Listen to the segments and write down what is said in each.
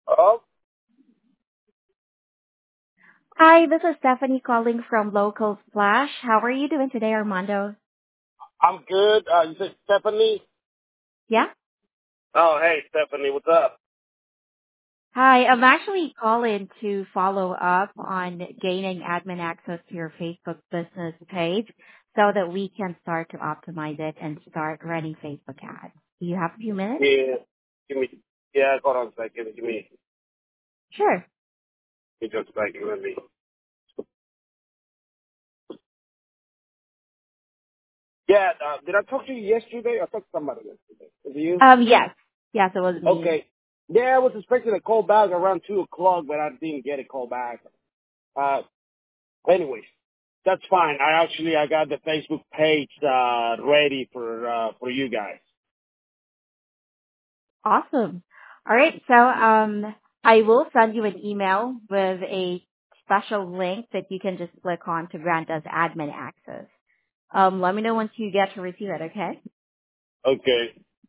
Oh, Hi, this is Stephanie calling from Local Splash. How are you doing today, Armando? I'm good. You said Stephanie? Yeah? Oh, hey, Stephanie, what's up? Hi, I'm actually calling to follow up on gaining admin access to your Facebook business page so that we can start to optimize it and start running Facebook ads. Do you have a few minutes? Yeah, give me, yeah, hold on a second. Sure. Give me just a second. Let me. Yeah, did I talk to you yesterday? I talked to somebody yesterday. Was it you? Yes. Yes, it was me. Okay. Yeah, I was expecting a call back around 2 o'clock, but I didn't get a call back. Uh, anyways, that's fine. I got the Facebook page, ready for you guys. Awesome. All right. So, I will send you an email with a special link that you can just click on to grant us admin access. Let me know once you get to receive it, okay? Okay.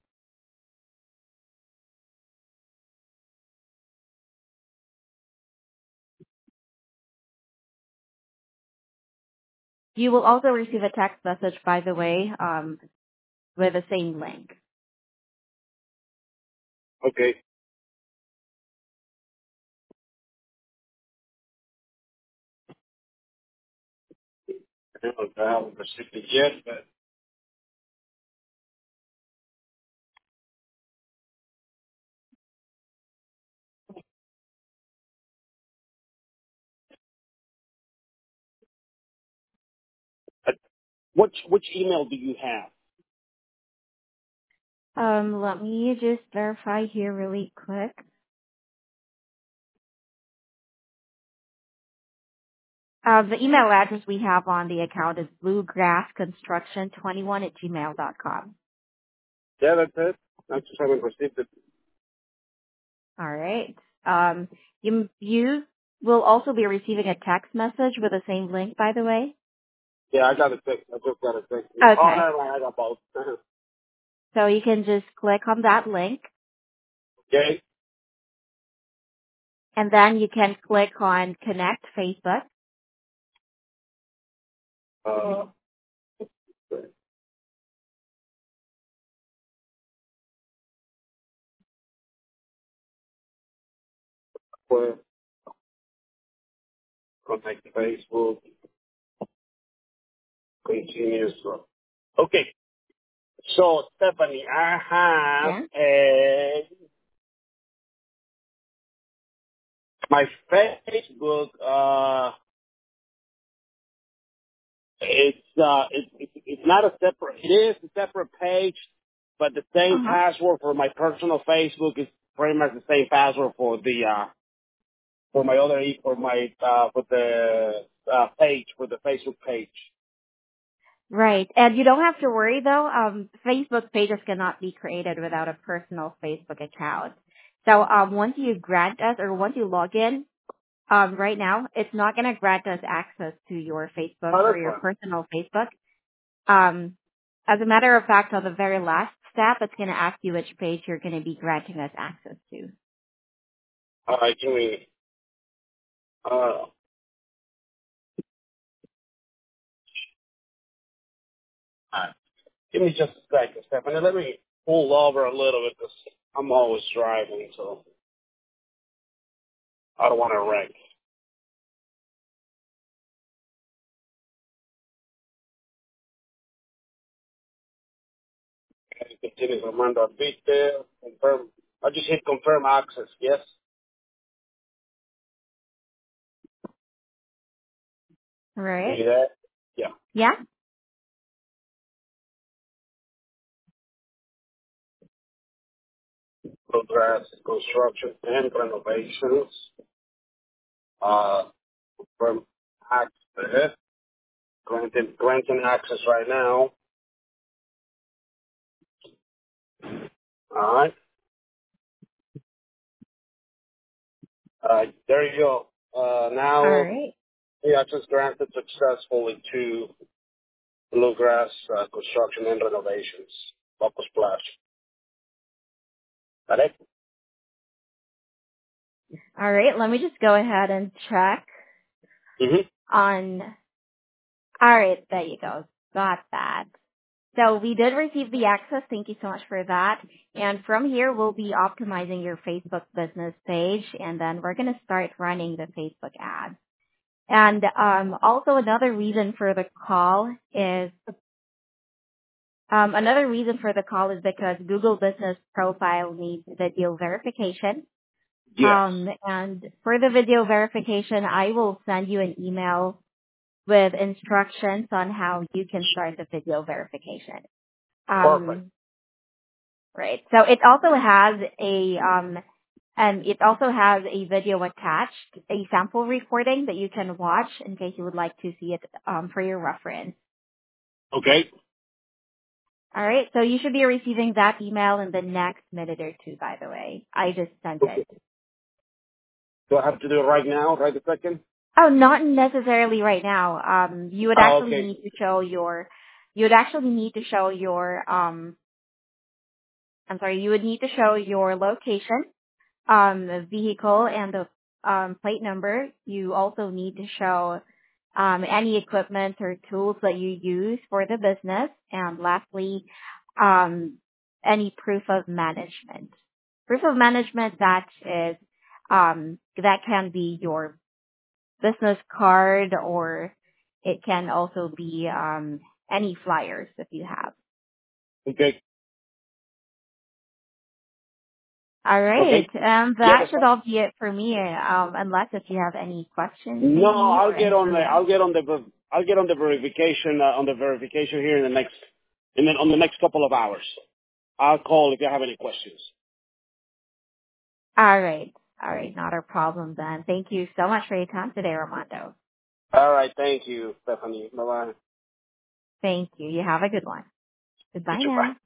You will also receive a text message, by the way, with the same link. Okay. I don't know if I haven't received it yet, but which email do you have? Let me just verify here really quick. The email address we have on the account is bluegrassconstruction21@gmail.com. Yeah, that's it. I just haven't received it. All right. Um, you will also be receiving a text message with the same link, by the way. Yeah, I got a text. I just got a text. Oh, Okay. never mind. I got both. So you can just click on that link, Okay. and then you can click on Connect Facebook. Uh, for contact Facebook, continuous. Okay. So, Stephanie, I have Yeah. my Facebook, it's not a separate, it is a separate page, but the same Uh-huh. password for my personal Facebook is pretty much the same password for my other, for the, page, for the Facebook page. Right. And you don't have to worry though. Facebook pages cannot be created without a personal Facebook account. So once you grant us or once you log in, right now, it's not going to grant us access to your Facebook Oh, or that's your fine. personal Facebook. Um, as a matter of fact, on the very last step, it's going to ask you which page you're going to be granting us access to. All right, uh, give me just a second, Stephanie. Let me pull over a little bit because I'm always driving, so I don't want to wreck. Okay, continue to remind our feet there. Confirm. I just hit confirm access. Yes. All See right. that? Yeah. Yeah. Progress, construction, and renovations. Uh, confirm access. Granting access right now. All right. There you go. All Now right. the access granted successfully to Bluegrass Construction and Renovations. Local Splash. Got it? All right, let me just go ahead and check on. All right, there you go. Got that. So we did receive the access. Thank you so much for that. And from here, we'll be optimizing your Facebook business page, and then we're going to start running the Facebook ads. And also another reason for the call is because Google Business Profile needs video verification. Yes. And for the video verification, I will send you an email with instructions on how you can start the video verification. Perfect. Right. So it also has a video attached, a sample recording that you can watch in case you would like to see it for your reference. Okay. All right. So you should be receiving that email in the next minute or two, by the way. I just sent it. Do I have to do it right now, right this second? Oh, not necessarily right now. You would Oh, actually okay. need to show your, you would actually need to show your, I'm sorry, you would need to show your location, the vehicle and the plate number. You also need to show any equipment or tools that you use for the business, and lastly, any proof of management. Proof of management that is that can be your business card, or it can also be any flyers if you have. Okay. All right. Okay. Yeah, That that's should fine. all be it for me. Unless if you have any questions, No, maybe, I'll or get on the anything else. verification on the verification here in the next on the next couple of hours. I'll call if you have any questions. All right. All right. Not a problem then. Thank you so much for your time today, Armando. All right. Thank you, Stephanie. Bye bye. Thank you. You have a good one. You Goodbye too. Bye. now.